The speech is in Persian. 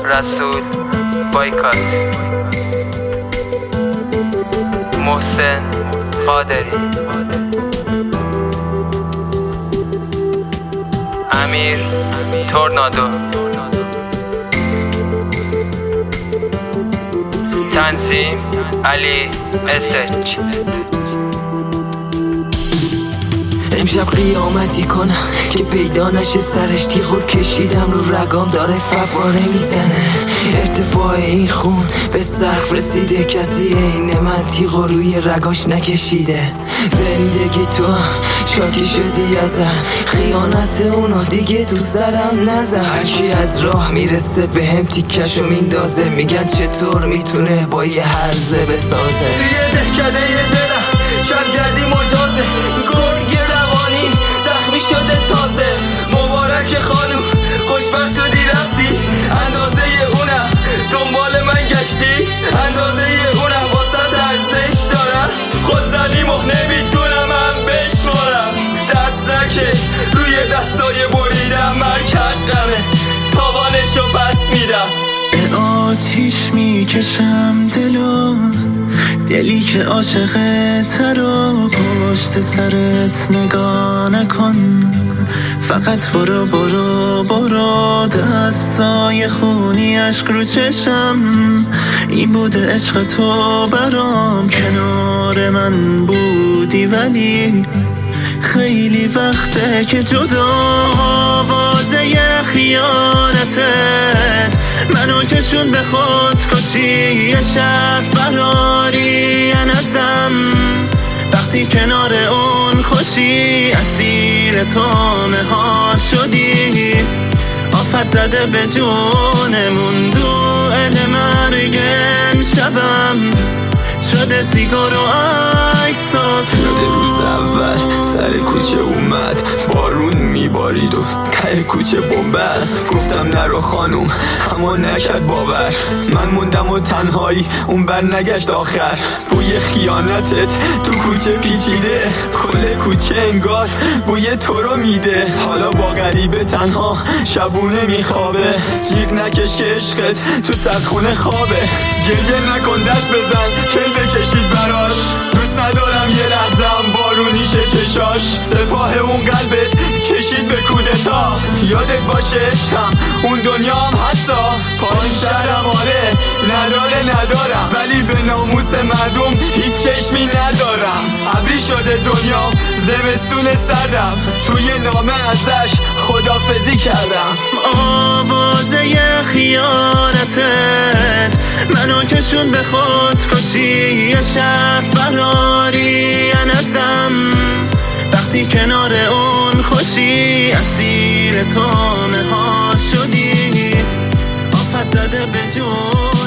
رسول بایکات، محسن قادری، امیر تورنادو، تنظیم علی اسچ. امشب قیامتی کنم که پیدا نشه سرش، تیغو کشیدم رو رگام داره فواره میزنه. ارتفاع این خون به سقف رسیده، کسی این من تیغو روی رگاش نکشیده. زندگی تو شاکی شدی ازم، خیانت اونو دیگه تو سرم نزن. هرکی از راه میرسه به هم تیکشو میندازه، میگن چطور میتونه با یه هرزه بسازه. توی دهکده یه دلم شبگردی مجازه، گرگ روانی زخمی شده تازه. مبارک خانوم خوشبخت شدی رفتی، اندازه اونم دنبال من گشتی، اندازه اونم واسه ارزش دارم. خودزنیمو نمیتونم من بشمارم، دست نکش روی دستای بریدم، مرکقمه تاوانشو پس میدم. به آتیش میکشم دلی که عاشقت رو پشت سرت نگاه نکن. فقط برو دستای خونی عشق رو چشم. این بوده عشق تو برام، کنار من بودی ولی خیلی وقته که جدا. آوازه خیانتت منو کشون به خودکشی، یه شهر فراری ازم. وقتی کنار اون خوشی اسیر تامه ها شدی، آفت زده به جونمون دوئل مرگم. شبم شده سیگار و عکسات. یاد روز اول سر کوچه اومد بارون میبارید و ته کوچه بنبست. گفتم نرو خانوم اما نکرد باور، من موندم و تنهایی اون بر نگشت آخر. بوی خیانتت تو کوچه پیچیده، کل کوچه انگار بوی تو رو میده. حالا با غریبه تنها شبونه میخوابه، جیغ نکش که عشقت تو سردخونه خوابه. گریه نکن دست بزن کل بکشید براش، دوست ندارم یه لحظم بارونیشه چشاش. سپاه اون قلبت کشید به کودتا، یادت باشه عشقم اون دنیام هستا. پایین شهرم آره ندارم، ولی به ناموس مردم هیچ چشمی ندارم. ابری شده دنیام زمستون سردم، توی نامه ازش خدافزی کردم. آوازه خیانتت منو کشون به خودکشی، یه شهر فراری ازم. وقتی کنار اون خوشی اسیر تامه ها شدی، آفت زده به جون.